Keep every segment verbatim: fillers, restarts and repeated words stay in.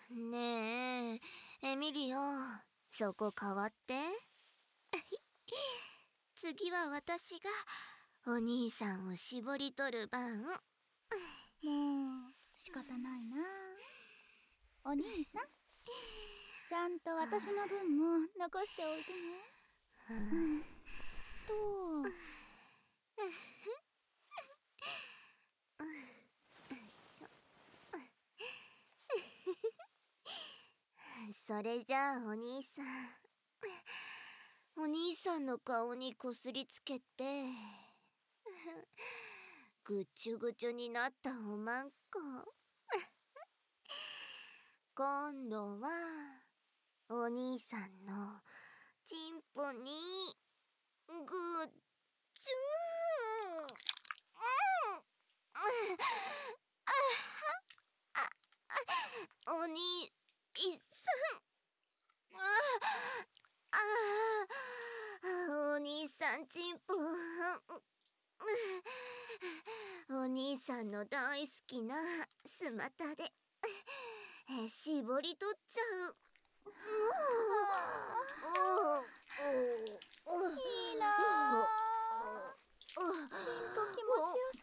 ねえ、エミリオ、そこ変わって。次は私がお兄さんを絞り取る番。もう仕方ないな。お兄さん、ちゃんと私の分も残しておいてね。うんとそそれじゃあお兄さん、お兄さんの顔にこすりつけてぐちゅぐちゅになったおまんこ今度はお兄さんのチンポにぐっちゅーん、うんお兄さん、ああお兄さんチンポお兄さんの大好きなスマタで絞り取っちゃう。 いいなあ。チンポ気持ちよさ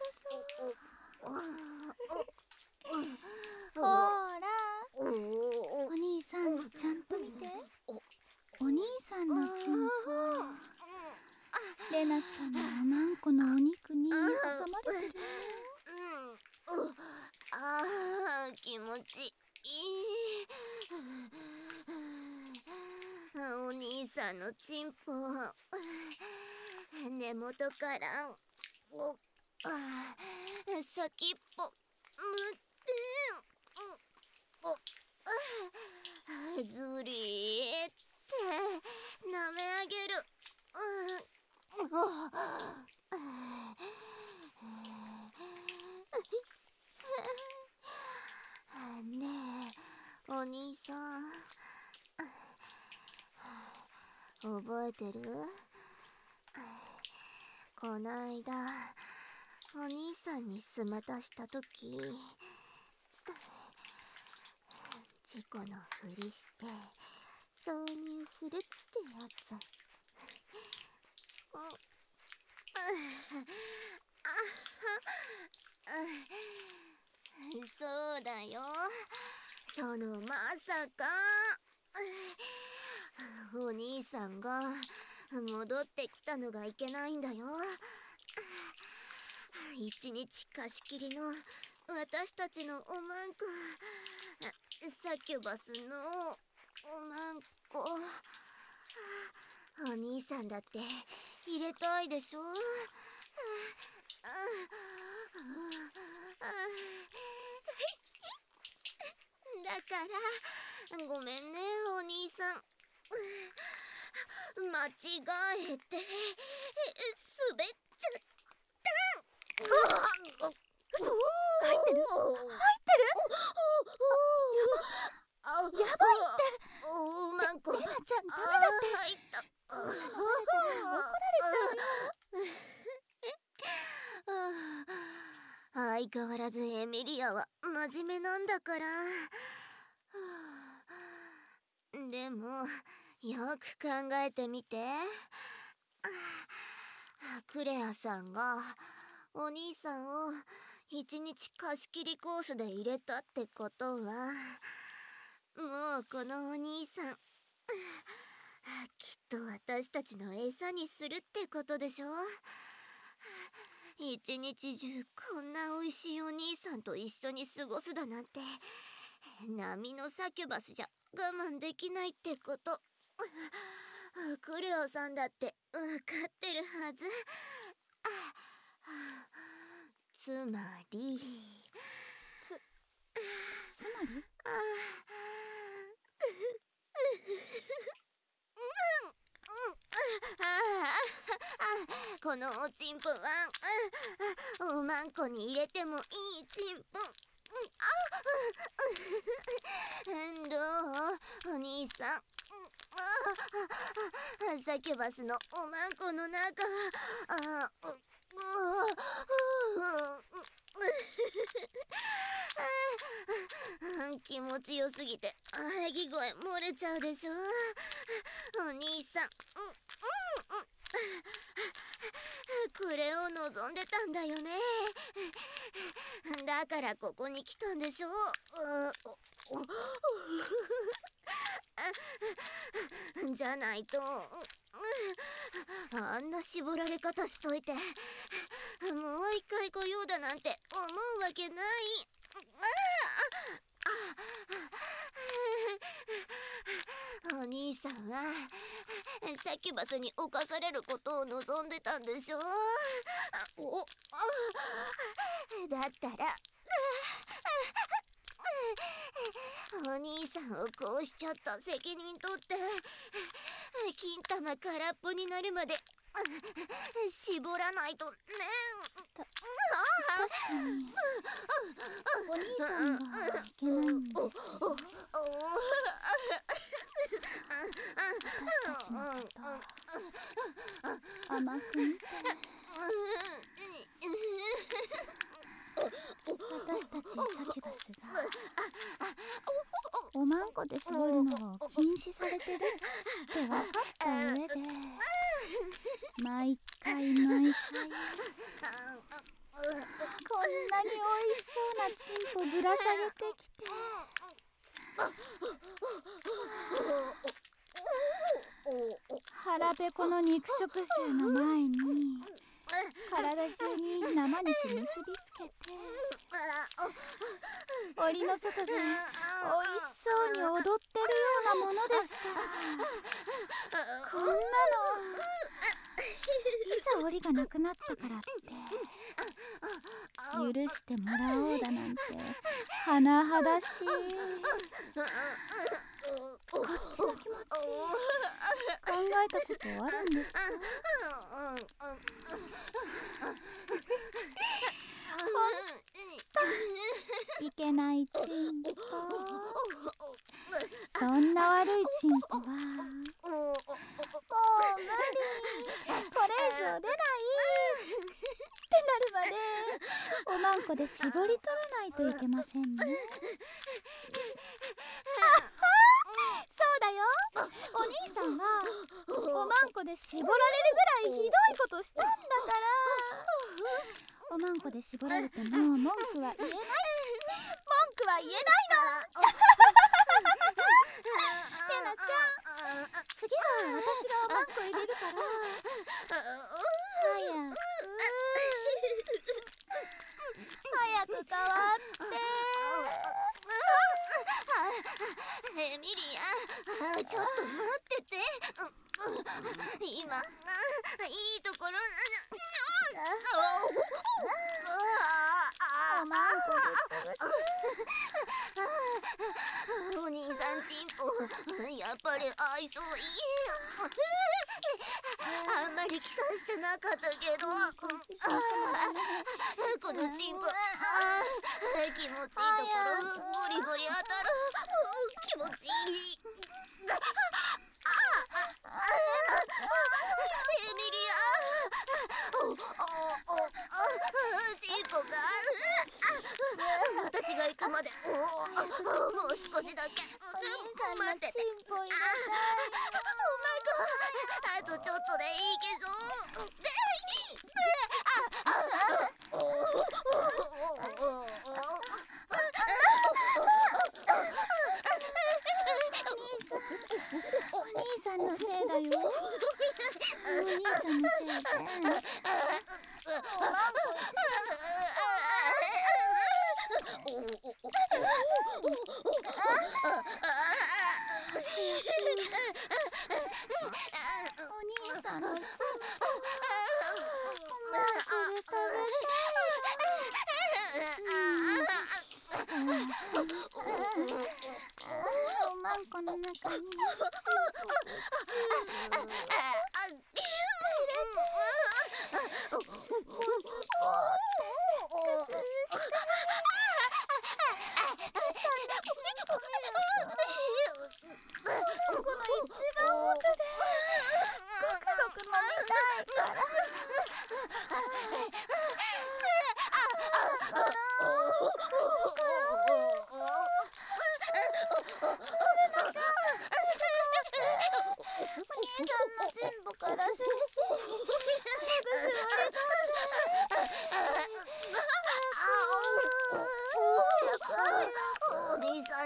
そう。ほーら、お兄さんちゃんと見て。お兄さんのチンポ、レナちゃんのおまんこのお肉に挟まれてるよ。 ああ気持ちいい。お兄さんのチンポ根元から先っぽむってずりーって舐め上げる。ねえお兄さん、覚えてる？こないだお兄さんにスマタしたとき、事故のふりして挿入するってやつ。そうだよ、そのまさかお兄さんが戻ってきたのがいけないんだよ。一日貸し切りの私たちのおまんこ、サキュバスのおまんこ、お兄さんだって入れたいでしょ。だからごめんねお兄さん、間違えて滑っちゃった。 嘘、入ってる入ってる。あ、やばやばいって。 おまんこレナちゃんダメだって。 入った。 こんなのバレたら怒られちゃうよ。 相変わらずエミリアは真面目なんだから。でもよく考えてみて。クレアさんがお兄さんを一日貸し切りコースで入れたってことは、もうこのお兄さんきっと私たちの餌にするってことでしょ。一日中こんな美味しいお兄さんと一緒に過ごすだなんて、波のサキュバスじゃ我慢できないってこと。クレオさんだって分かってるはず。つまりつ、つまりこのおちんぽはおまんこに入れてもいいちんぽ。どうお兄さん、サキュバスのおまんこの中はあ気持ちよすぎて喘ぎ声漏れちゃうでしょ。お兄さん、これを望んでたんだよね。だからここに来たんでしょ。じゃないとあんな絞られ方しといてもう一回来ようだなんて思うわけない。お兄さんはサキュバスに侵されることを望んでたんでしょ。おだったらお兄さんをこうしちゃった責任取って金玉空っぽになるまで絞らないとね。 確かにお兄さんがいけないんですよ。私たちのこと甘く見て私たちサキュバスがおまんこで絞るのを禁止されてるって分かった上で毎回毎回こんなにおいしそうなチンポぶら下げてきて腹ペコの肉食獣の前に体中に生肉結びつけて檻の外でおいしそうに踊ってるようなものですから、こんなのいざ檻がなくなったからって許してもらおうだなんて甚だしい。こっちの気持ち考えたことあるんですか？いけないチンポ、そんな悪いチンポはもう無理、これ以上出ないってなるまでおまんこで絞り取らないといけませんね。あっそうだよ、お兄さんはおまんこで絞られるぐらいひどいことしたんだから、おまんこで絞られても文句は言えない、文句は言えないのレナちゃん、次は私がおまんこ入れるから早く早く変わってエミリア、ちょっと待ってて、今いいところおまんこぐつぐつお兄さんチンポやっぱり愛想いい。あんまり期待してなかったけどこのチンポ気持ちいいところゴリゴリ当たる、気持ちいい。エミリア、チンポが私が行くまでもう少しだけ待ってて。おまんこあとちょっとでいいけどお兄さんのせいだよ。お兄さんのせいでおまんこお兄さんのせいおまんこで食べおまんこの中にチンポ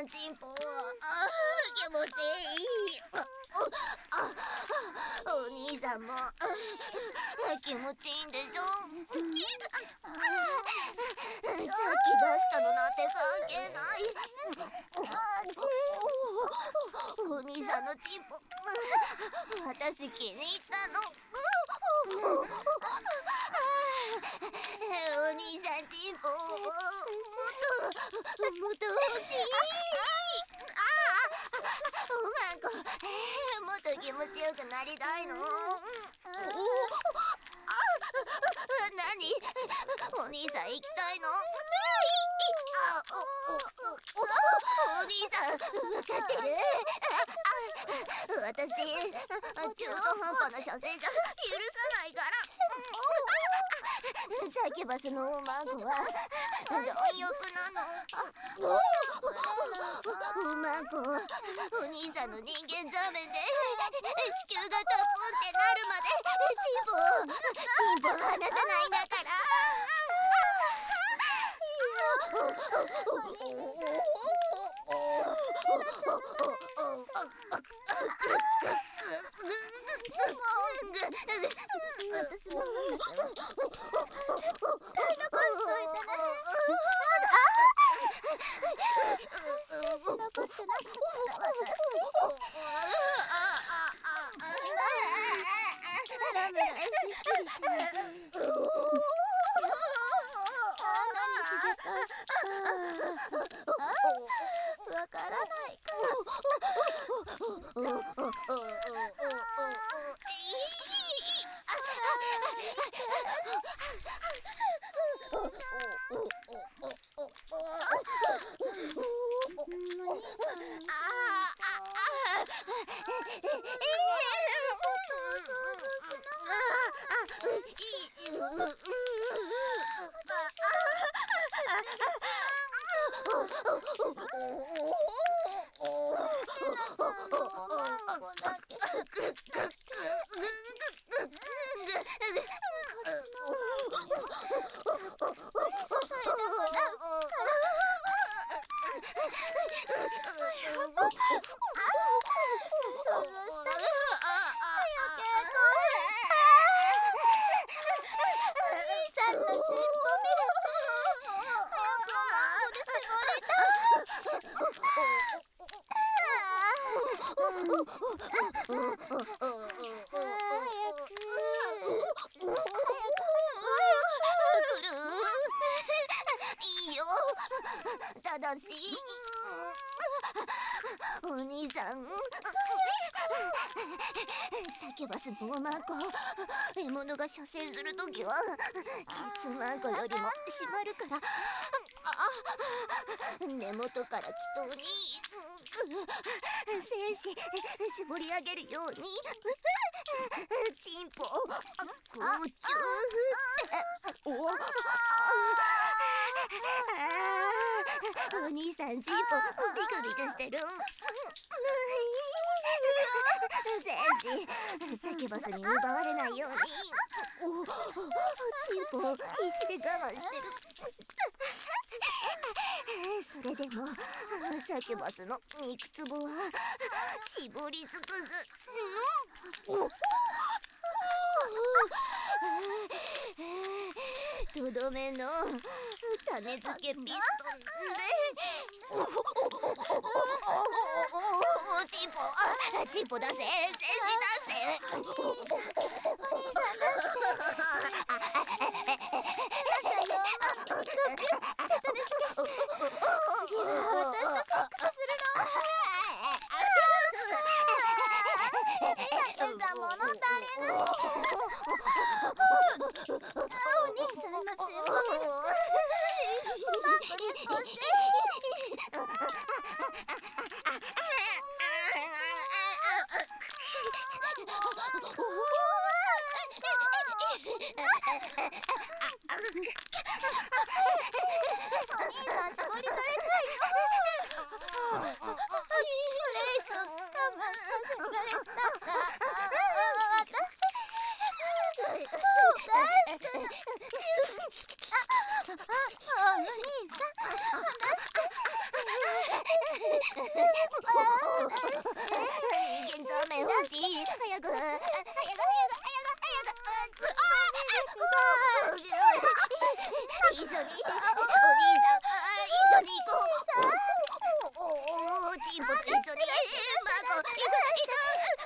チンポ、あ気持ちいい。あお兄さんも気持ちいいんでしょ。さっき出したのなんて関係ない。お兄さんのチンポ私気に入ったの。お兄さんチンポもっともっと欲しい。おまんこもっと気持ちよくなりたいの。何お兄さん行きたいの。お兄さん分かってる。私中途半端な射精じゃ許さないから。サキュバスのおまんこは貪欲なの。おまんこお兄さんの人間ザメで子宮がタッポンってなるまでチンポチンポ離さないんだから。わからないからただしお兄さんサキュバスのおまんこ獲物が射精するときはケツマンコよりも締まるから、根元から気筒に精子絞り上げるようにチンポ空中おお兄さんチンポビクビクしてる。精子サキュバスに奪われないようにおチンポ必死で我慢してる。それでもサキュバスの肉つぼは絞り尽くす。とどめの種付けピストンでチンポチンポ出せ精子出せ。お兄さん出して私人間ザメ欲しい。早く早く早く早く早く。一緒にお兄さん、一緒に行こう。おお、チンポと一緒にマコ行く行く。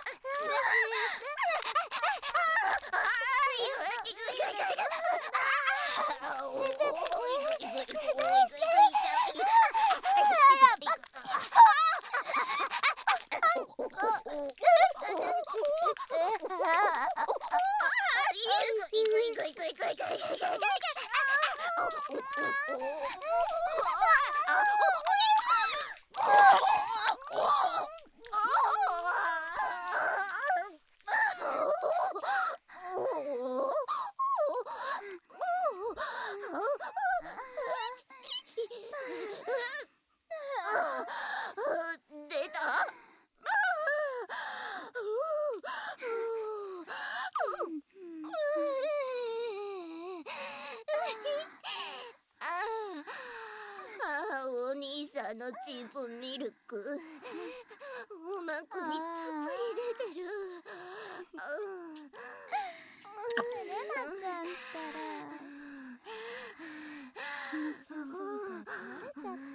出た。お兄さんのチンポミルクおまくにたっぷり出てる。 レナちゃんったら気持ちよすぎて壊れちゃった。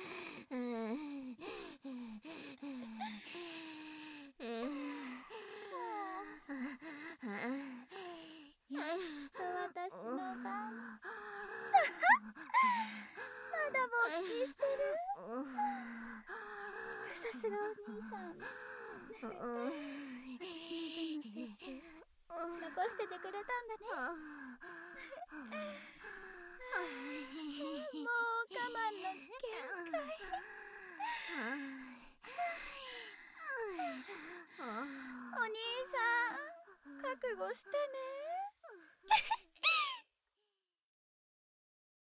やっと私の番。まだ勃起してる。さすがお兄さん。私の分の摂取残しててくれたんだね。もう我慢の限界。お兄さん、覚悟してね。